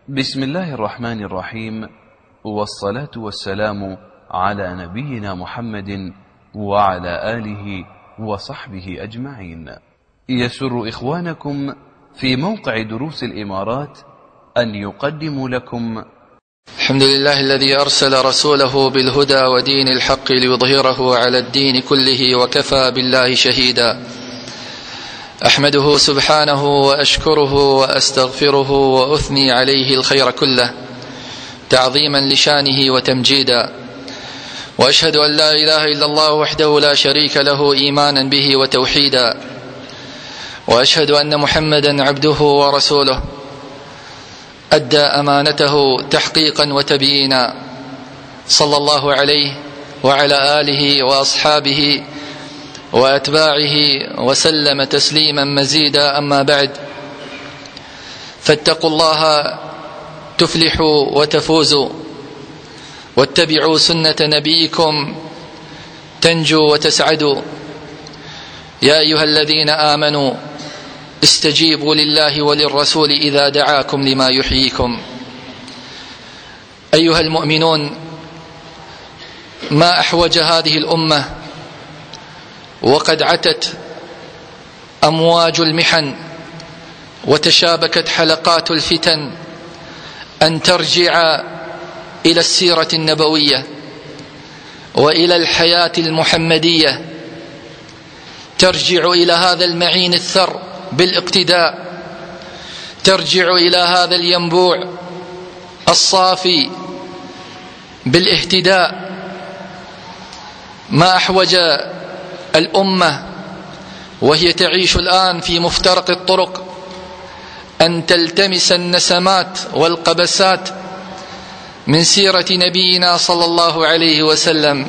بسم الله الرحمن الرحيم، والصلاة والسلام على نبينا محمد وعلى آله وصحبه أجمعين. يسر إخوانكم في موقع دروس الإمارات أن يقدموا لكم الحمد لله الذي أرسل رسوله بالهدى ودين الحق ليظهره على الدين كله وكفى بالله شهيدا. أحمده سبحانه وأشكره وأستغفره وأثني عليه الخير كله تعظيما لشانه وتمجيدا، وأشهد أن لا إله إلا الله وحده لا شريك له إيمانا به وتوحيدا، وأشهد أن محمدا عبده ورسوله أدى أمانته تحقيقا وتبيينا، صلى الله عليه وعلى آله وأصحابه وأتباعه وسلم تسليما مزيدا. أما بعد، فاتقوا الله تفلحوا وتفوزوا، واتبعوا سنة نبيكم تنجوا وتسعدوا. يا أيها الذين آمنوا استجيبوا لله وللرسول إذا دعاكم لما يحييكم. أيها المؤمنون، ما أحوج هذه الأمة وقد عتت أمواج المحن وتشابكت حلقات الفتن أن ترجع إلى السيرة النبوية وإلى الحياة المحمدية، ترجع إلى هذا المعين الثر بالاقتداء، ترجع إلى هذا الينبوع الصافي بالاهتداء. ما أحوج الأمة وهي تعيش الآن في مفترق الطرق أن تلتمس النسمات والقبسات من سيرة نبينا صلى الله عليه وسلم.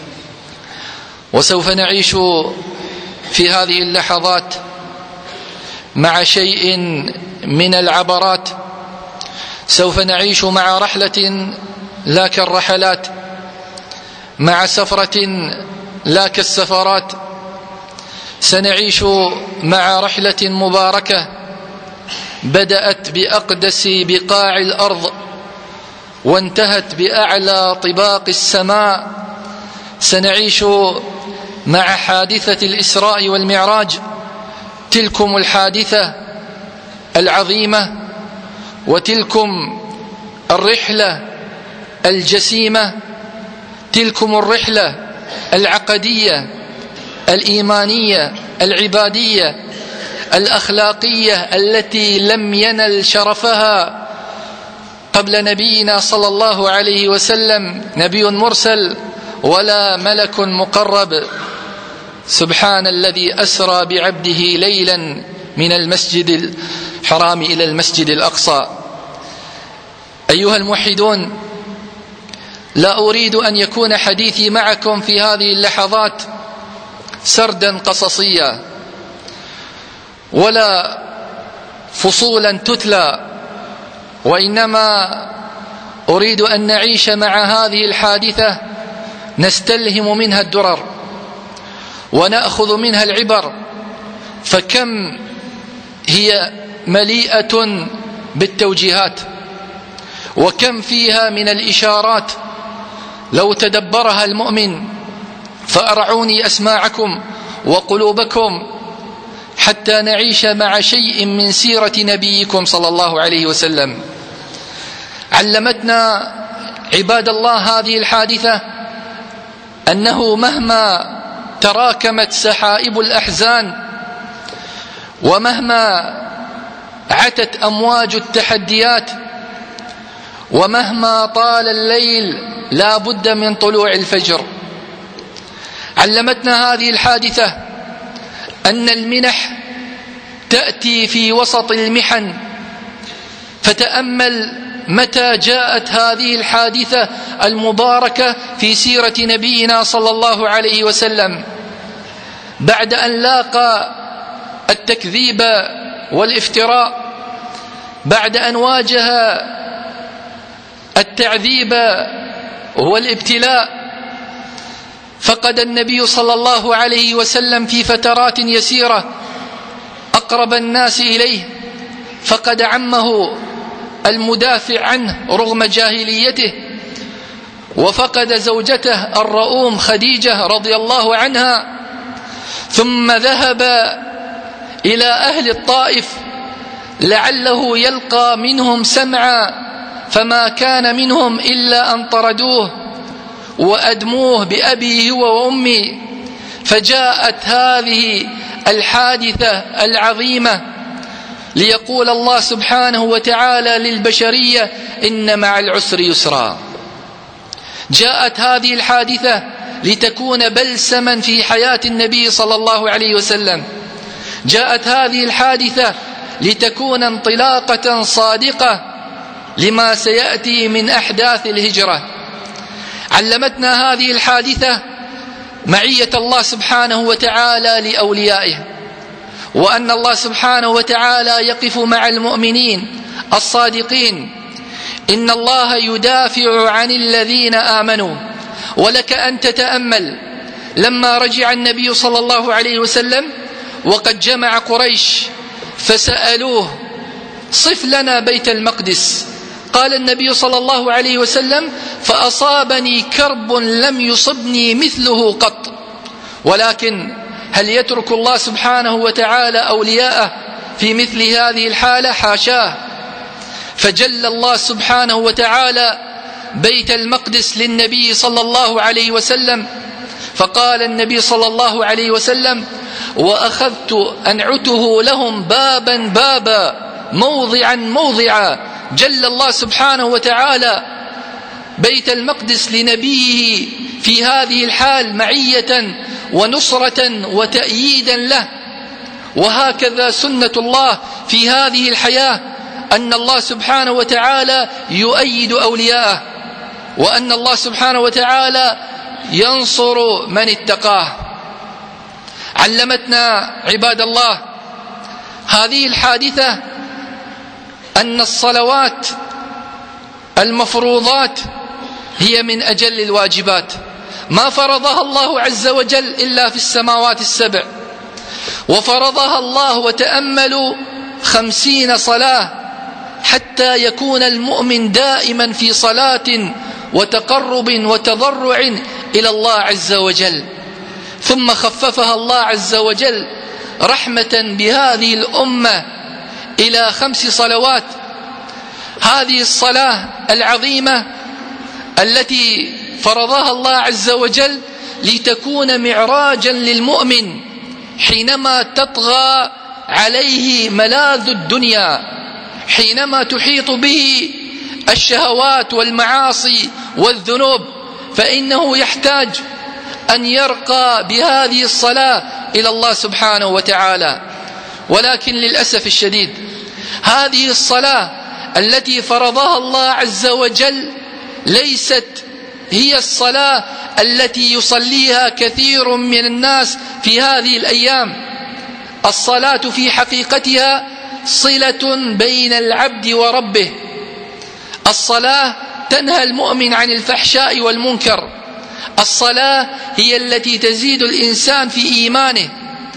وسوف نعيش في هذه اللحظات مع شيء من العبرات، سوف نعيش مع رحلة لا كالرحلات، مع سفرة لا كالسفرات. سنعيش مع رحلة مباركة بدأت بأقدس بقاع الأرض وانتهت بأعلى طباق السماء. سنعيش مع حادثة الإسراء والمعراج، تلكم الحادثة العظيمة وتلكم الرحلة الجسيمة، تلكم الرحلة العقدية الإيمانية العبادية الأخلاقية التي لم ينل شرفها قبل نبينا صلى الله عليه وسلم نبي مرسل ولا ملك مقرب. سبحان الذي أسرى بعبده ليلا من المسجد الحرام إلى المسجد الأقصى. أيها الموحدون، لا أريد أن يكون حديثي معكم في هذه اللحظات سردا قصصيا ولا فصولا تتلى، وإنما أريد أن نعيش مع هذه الحادثة نستلهم منها الدرر ونأخذ منها العبر، فكم هي مليئة بالتوجيهات وكم فيها من الإشارات لو تدبرها المؤمن. فأرعوني أسماعكم وقلوبكم حتى نعيش مع شيء من سيرة نبيكم صلى الله عليه وسلم. علمتنا عباد الله هذه الحادثة أنه مهما تراكمت سحائب الأحزان ومهما عتت أمواج التحديات ومهما طال الليل لا بد من طلوع الفجر. علمتنا هذه الحادثة أن المنح تأتي في وسط المحن، فتأمل متى جاءت هذه الحادثة المباركة في سيرة نبينا صلى الله عليه وسلم بعد أن لاقى التكذيب والافتراء، بعد أن واجه التعذيب والابتلاء. فقد النبي صلى الله عليه وسلم في فترات يسيرة أقرب الناس إليه، فقد عمه المدافع عنه رغم جاهليته، وفقد زوجته الرؤوم خديجة رضي الله عنها، ثم ذهب إلى أهل الطائف لعله يلقى منهم سمعا، فما كان منهم إلا أن طردوه وأدموه بأبيه وأمي. فجاءت هذه الحادثة العظيمة ليقول الله سبحانه وتعالى للبشرية: إن مع العسر يسرا. جاءت هذه الحادثة لتكون بلسما في حياة النبي صلى الله عليه وسلم. جاءت هذه الحادثة لتكون انطلاقة صادقة لما سيأتي من أحداث الهجرة. علمتنا هذه الحادثة معية الله سبحانه وتعالى لأوليائه، وأن الله سبحانه وتعالى يقف مع المؤمنين الصادقين. إن الله يدافع عن الذين آمنوا. ولك أن تتأمل لما رجع النبي صلى الله عليه وسلم وقد جمع قريش فسألوه: صف لنا بيت المقدس. قال النبي صلى الله عليه وسلم: فأصابني كرب لم يصبني مثله قط. ولكن هل يترك الله سبحانه وتعالى أولياءه في مثل هذه الحالة؟ حاشاه. فجل الله سبحانه وتعالى بيت المقدس للنبي صلى الله عليه وسلم، فقال النبي صلى الله عليه وسلم: وأخذت أنعته لهم بابا بابا موضعا موضعا. جل الله سبحانه وتعالى بيت المقدس لنبيه في هذه الحال معية ونصرة وتأييدا له. وهكذا سنة الله في هذه الحياة، أن الله سبحانه وتعالى يؤيد أولياءه، وأن الله سبحانه وتعالى ينصر من اتقاه. علمتنا عباد الله هذه الحادثة أن الصلوات المفروضات هي من أجل الواجبات، ما فرضها الله عز وجل إلا في السماوات السبع، وفرضها الله وتأملوا 50 صلاة حتى يكون المؤمن دائما في صلاة وتقرب وتضرع إلى الله عز وجل. ثم خففها الله عز وجل رحمة بهذه الأمة إلى 5 صلوات. هذه الصلاة العظيمة التي فرضها الله عز وجل لتكون معراجا للمؤمن حينما تطغى عليه ملاذ الدنيا، حينما تحيط به الشهوات والمعاصي والذنوب، فإنه يحتاج أن يرقى بهذه الصلاة إلى الله سبحانه وتعالى. ولكن للأسف الشديد هذه الصلاة التي فرضها الله عز وجل ليست هي الصلاة التي يصليها كثير من الناس في هذه الأيام. الصلاة في حقيقتها صلة بين العبد وربه. الصلاة تنهى المؤمن عن الفحشاء والمنكر. الصلاة هي التي تزيد الإنسان في إيمانه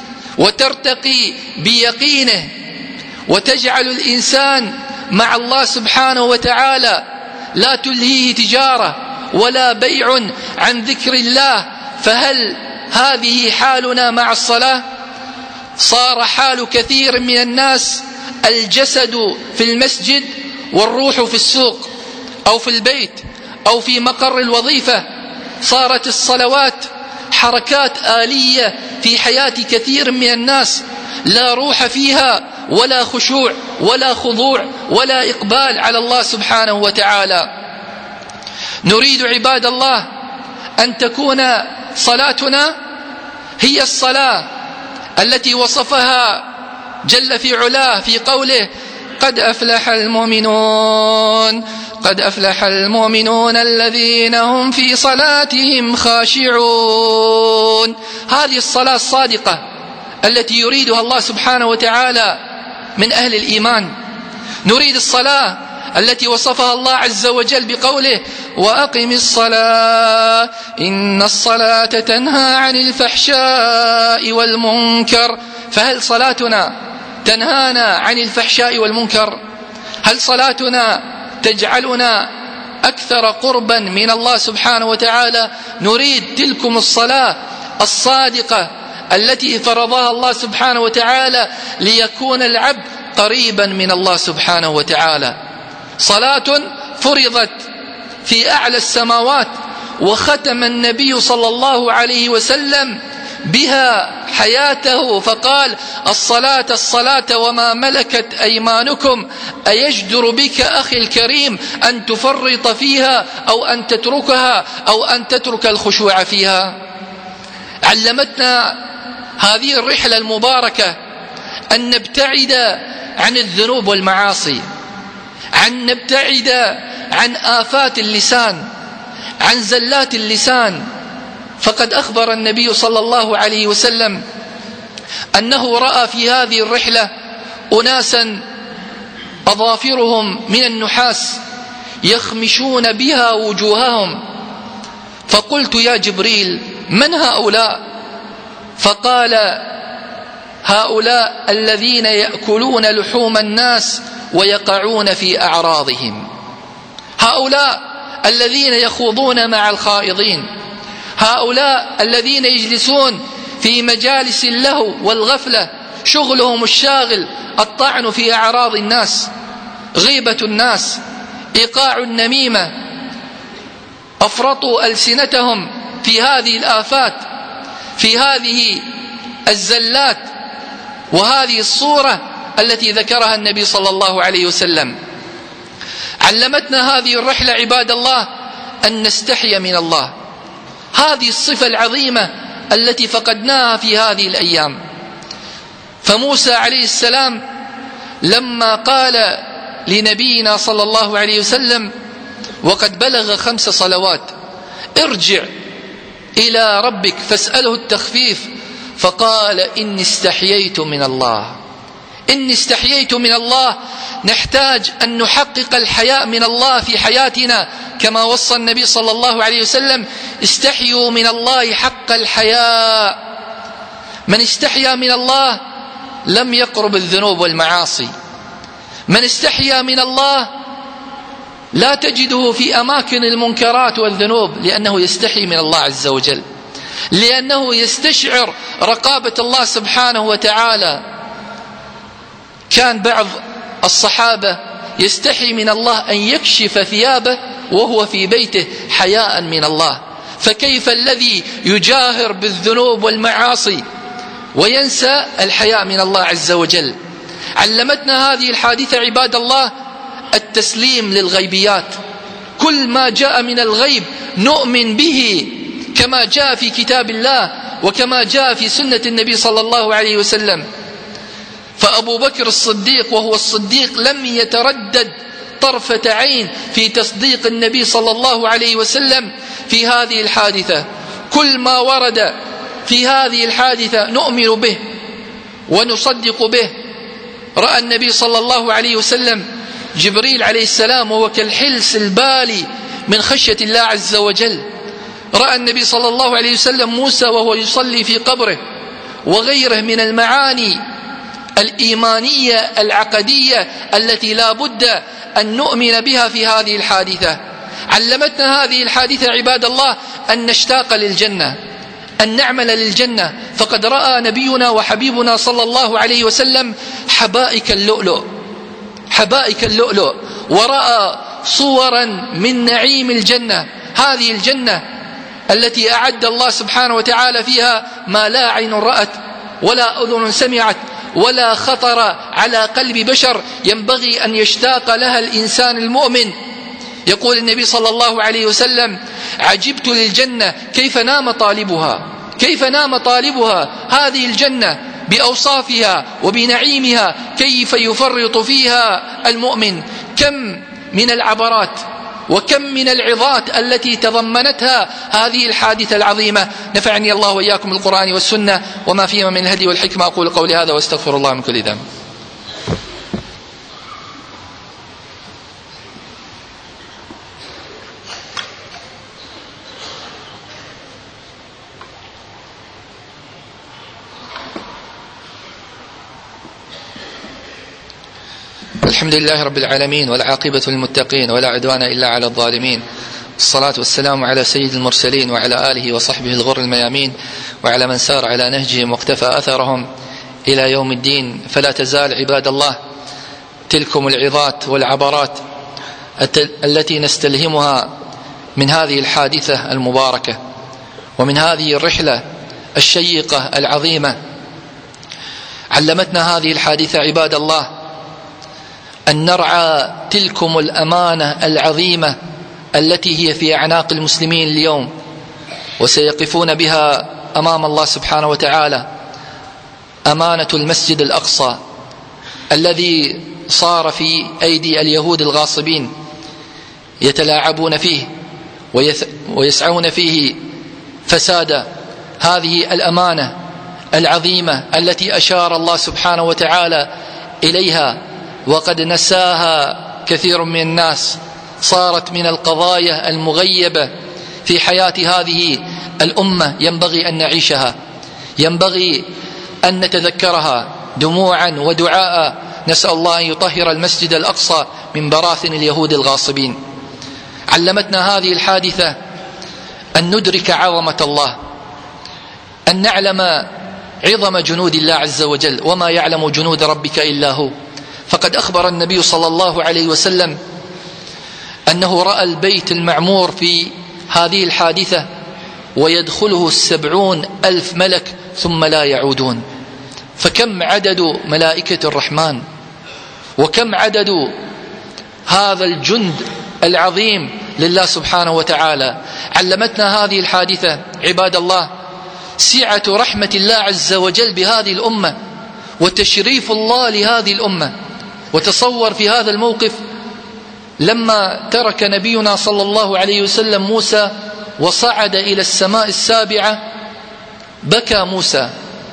وترتقي بيقينه وتجعل الإنسان مع الله سبحانه وتعالى لا تلهيه تجارة ولا بيع عن ذكر الله. فهل هذه حالنا مع الصلاة؟ صار حال كثير من الناس الجسد في المسجد والروح في السوق أو في البيت أو في مقر الوظيفة. صارت الصلوات حركات آلية في حياة كثير من الناس، لا روح فيها ولا خشوع ولا خضوع ولا إقبال على الله سبحانه وتعالى. نريد عباد الله أن تكون صلاتنا هي الصلاة التي وصفها جل في علاه في قوله: قد أفلح المؤمنون، قد أفلح المؤمنون الذين هم في صلاتهم خاشعون. هذه الصلاة الصادقة التي يريدها الله سبحانه وتعالى من أهل الإيمان. نريد الصلاة التي وصفها الله عز وجل بقوله: وأقم الصلاة إن الصلاة تنهى عن الفحشاء والمنكر. فهل صلاتنا تنهانا عن الفحشاء والمنكر؟ هل صلاتنا تجعلنا أكثر قربا من الله سبحانه وتعالى؟ نريد تلكم الصلاة الصادقة التي فرضها الله سبحانه وتعالى ليكون العبد قريبا من الله سبحانه وتعالى. صلاة فرضت في أعلى السماوات، وختم النبي صلى الله عليه وسلم بها حياته فقال: الصلاة الصلاة وما ملكت أيمانكم، أيجدر بك أخي الكريم أن تفرط فيها أو أن تتركها أو أن تترك الخشوع فيها. علمتنا هذه الرحلة المباركة أن نبتعد عن الذنوب والمعاصي، أن نبتعد عن آفات اللسان، عن زلات اللسان. فقد أخبر النبي صلى الله عليه وسلم أنه رأى في هذه الرحلة أناسا أظافرهم من النحاس يخمشون بها وجوههم، فقلت: يا جبريل، من هؤلاء؟ فقال: هؤلاء الذين يأكلون لحوم الناس ويقعون في أعراضهم، هؤلاء الذين يخوضون مع الخائضين، هؤلاء الذين يجلسون في مجالس اللهو والغفلة، شغلهم الشاغل الطعن في أعراض الناس، غيبة الناس، إيقاع النميمة، أفرطوا ألسنتهم في هذه الآفات، في هذه الزلات، وهذه الصورة التي ذكرها النبي صلى الله عليه وسلم. علمتنا هذه الرحلة عباد الله أن نستحي من الله، هذه الصفة العظيمة التي فقدناها في هذه الأيام. فموسى عليه السلام لما قال لنبينا صلى الله عليه وسلم وقد بلغ 5 صلوات: ارجع إلى ربك فاسأله التخفيف، فقال: إني استحييت من الله، إني استحييت من الله. نحتاج أن نحقق الحياء من الله في حياتنا كما وصى النبي صلى الله عليه وسلم: استحيوا من الله حق الحياء. من استحيا من الله لم يقرب الذنوب والمعاصي. من استحيا من الله لا تجده في أماكن المنكرات والذنوب، لأنه يستحي من الله عز وجل، لأنه يستشعر رقابة الله سبحانه وتعالى. كان بعض الصحابة يستحي من الله أن يكشف ثيابه وهو في بيته حياء من الله، فكيف الذي يجاهر بالذنوب والمعاصي وينسى الحياء من الله عز وجل؟ علمتنا هذه الحادثة عباد الله التسليم للغيبيات. كل ما جاء من الغيب نؤمن به كما جاء في كتاب الله وكما جاء في سنة النبي صلى الله عليه وسلم. فأبو بكر الصديق وهو الصديق لم يتردد طرفة عين في تصديق النبي صلى الله عليه وسلم في هذه الحادثة. كل ما ورد في هذه الحادثة نؤمن به ونصدق به. رأى النبي صلى الله عليه وسلم جبريل عليه السلام وهو كالحلس البالي من خشية الله عز وجل. رأى النبي صلى الله عليه وسلم موسى وهو يصلي في قبره، وغيره من المعاني الإيمانية العقدية التي لا بد أن نؤمن بها في هذه الحادثة. علمتنا هذه الحادثة عباد الله أن نشتاق للجنة، أن نعمل للجنة. فقد رأى نبينا وحبيبنا صلى الله عليه وسلم حبائك اللؤلؤ، حبائك اللؤلؤ، ورأى صورا من نعيم الجنة. هذه الجنة التي أعد الله سبحانه وتعالى فيها ما لا عين رأت ولا أذن سمعت ولا خطر على قلب بشر، ينبغي أن يشتاق لها الإنسان المؤمن. يقول النبي صلى الله عليه وسلم: عجبت للجنة كيف نام طالبها، كيف نام طالبها. هذه الجنة بأوصافها وبنعيمها كيف يفرط فيها المؤمن. كم من العبرات وكم من العظات التي تضمنتها هذه الحادثة العظيمة. نفعني الله وإياكم بالقرآن والسنة وما فيهما من الهدي والحكمة. أقول قولي هذا واستغفر الله من كل ذنب. الحمد لله رب العالمين، والعاقبة للمتقين، ولا عدوان إلا على الظالمين. الصلاة والسلام على سيد المرسلين وعلى آله وصحبه الغر الميامين، وعلى من سار على نهجهم واقتفى أثرهم إلى يوم الدين. فلا تزال عباد الله تلكم العظات والعبرات التي نستلهمها من هذه الحادثة المباركة، ومن هذه الرحلة الشيقة العظيمة. علمتنا هذه الحادثة عباد الله أن نرعى تلكم الأمانة العظيمة التي هي في أعناق المسلمين اليوم، وسيقفون بها أمام الله سبحانه وتعالى. أمانة المسجد الأقصى الذي صار في أيدي اليهود الغاصبين، يتلاعبون فيه ويسعون فيه فساد هذه الأمانة العظيمة التي أشار الله سبحانه وتعالى إليها، وقد نساها كثير من الناس. صارت من القضايا المغيبة في حياة هذه الأمة، ينبغي أن نعيشها، ينبغي أن نتذكرها دموعا ودعاء. نسأل الله أن يطهر المسجد الأقصى من براثن اليهود الغاصبين. علمتنا هذه الحادثة أن ندرك عظمة الله، أن نعلم عظم جنود الله عز وجل، وما يعلم جنود ربك إلا هو. فقد أخبر النبي صلى الله عليه وسلم أنه رأى البيت المعمور في هذه الحادثة ويدخله 70,000 ملك ثم لا يعودون. فكم عدد ملائكة الرحمن، وكم عدد هذا الجند العظيم لله سبحانه وتعالى. علمتنا هذه الحادثة عباد الله سعة رحمة الله عز وجل بهذه الأمة، وتشريف الله لهذه الأمة. وتصور في هذا الموقف لما ترك نبينا صلى الله عليه وسلم موسى وصعد إلى السماء السابعة، بكى موسى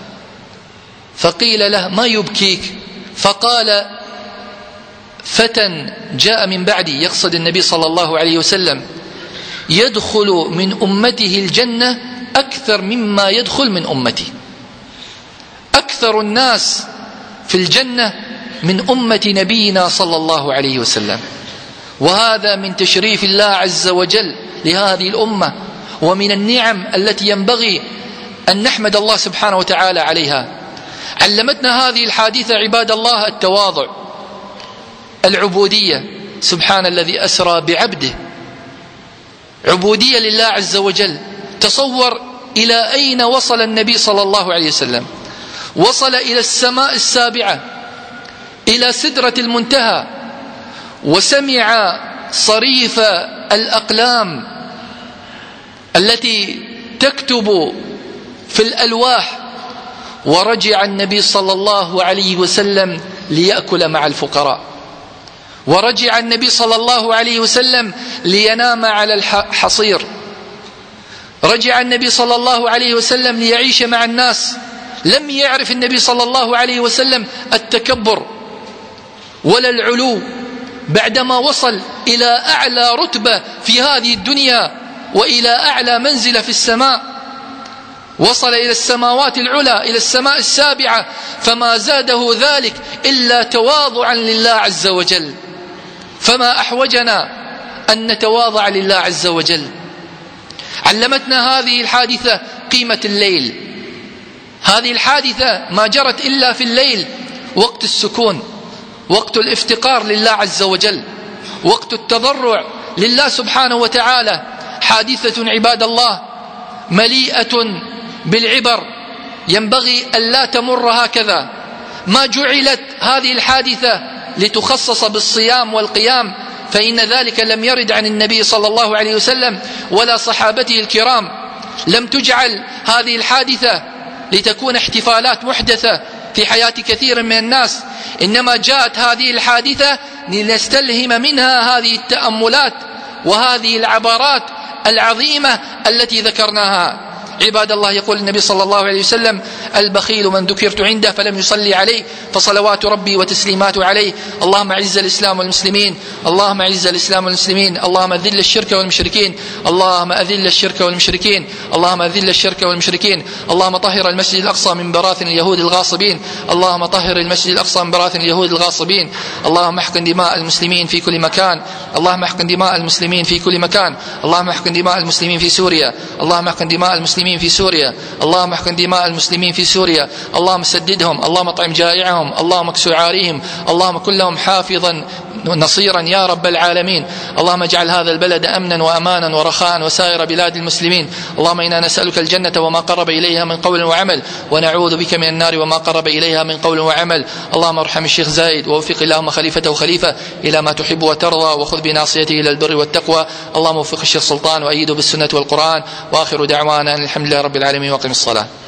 فقيل له: ما يبكيك؟ فقال: فتى جاء من بعدي، يقصد النبي صلى الله عليه وسلم، يدخل من أمته الجنة أكثر مما يدخل من أمتي. أكثر الناس في الجنة من أمة نبينا صلى الله عليه وسلم. وهذا من تشريف الله عز وجل لهذه الأمة، ومن النعم التي ينبغي أن نحمد الله سبحانه وتعالى عليها. علمتنا هذه الحادثة عباد الله التواضع، العبودية. سبحان الذي أسرى بعبده، عبودية لله عز وجل. تصور إلى أين وصل النبي صلى الله عليه وسلم. وصل إلى السماء السابعة، إلى سدرة المنتهى، وسمع صريف الأقلام التي تكتب في الألواح. ورجع النبي صلى الله عليه وسلم ليأكل مع الفقراء، ورجع النبي صلى الله عليه وسلم لينام على الحصير، رجع النبي صلى الله عليه وسلم ليعيش مع الناس. لم يعرف النبي صلى الله عليه وسلم التكبر ولا العلو، بعدما وصل إلى أعلى رتبة في هذه الدنيا وإلى أعلى منزلة في السماء. وصل إلى السماوات العلى، إلى السماء السابعة، فما زاده ذلك إلا تواضعا لله عز وجل. فما أحوجنا أن نتواضع لله عز وجل. علمتنا هذه الحادثة قيمة الليل. هذه الحادثة ما جرت إلا في الليل، وقت السكون، وقت الافتقار لله عز وجل، وقت التضرع لله سبحانه وتعالى. حادثة عباد الله مليئة بالعبر، ينبغي أن لا تمر هكذا. ما جعلت هذه الحادثة لتخصص بالصيام والقيام، فإن ذلك لم يرد عن النبي صلى الله عليه وسلم ولا صحابته الكرام. لم تجعل هذه الحادثة لتكون احتفالات محدثة في حياة كثير من الناس، إنما جاءت هذه الحادثة لنستلهم منها هذه التأملات وهذه العبارات العظيمة التي ذكرناها. عباد الله، يقول النبي صلى الله عليه وسلم: البخيل من ذكرت عنده فلم يصلي عليه، فصلوات ربي وتسليماته عليه. اللهم اعز الإسلام والمسلمين، اللهم اعز الإسلام والمسلمين، اللهم أذل الشرك والمشركين، اللهم أذل الشرك والمشركين، اللهم أذل الشرك والمشركين. اللهم طهر المسجد الأقصى من براثن اليهود الغاصبين، اللهم طهر المسجد الأقصى من براثن اليهود الغاصبين. اللهم احقن دماء المسلمين في كل مكان، اللهم احقن دماء المسلمين في كل مكان، اللهم احقن دماء المسلمين في سوريا، اللهم احقن دماء المسلمين في سوريا، اللهم احقن دماء المسلمين في سوريا. اللهم سددهم، اللهم اطعم جائعهم، اللهم اكسو عاريهم، اللهم كن لهم حافظا نصيرا يا رب العالمين. اللهم اجعل هذا البلد أمنا وأمانا ورخاء وسائر بلاد المسلمين. اللهم إنا نسألك الجنة وما قرب إليها من قول وعمل، ونعوذ بك من النار وما قرب إليها من قول وعمل. اللهم ارحم الشيخ زايد، ووفق اللهم خليفته خليفة إلى ما تحب وترضى، وخذ بناصيته إلى البر والتقوى. اللهم وفق الشيخ سلطان وأيده بالسنة والقرآن. وآخر دعوانا الحمد لله رب العالمين، وأقم الصلاة.